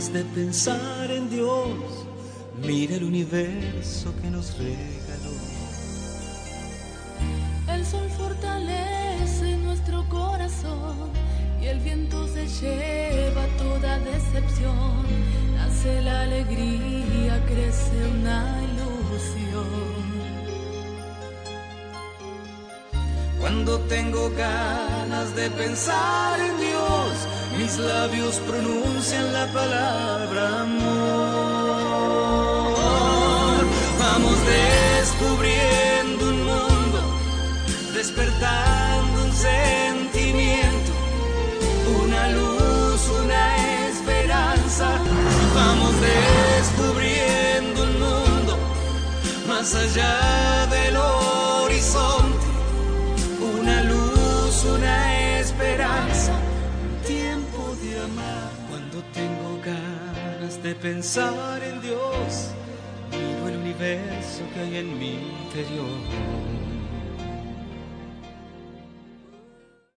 ganas de pensar en Dios. Mira el universo que nos regaló. El sol fortalece nuestro corazón y el viento se lleva toda decepción. Nace la alegría, crece una ilusión. Cuando tengo ganas de pensar en Dios, mis labios pronuncian la palabra amor. Vamos descubriendo un mundo, despertando un sentimiento, una luz, una esperanza. Vamos descubriendo un mundo más allá del horizonte, una luz, una esperanza, tiempo de amar. Cuando tengo ganas de pensar en Dios, miro el universo que hay en mi interior.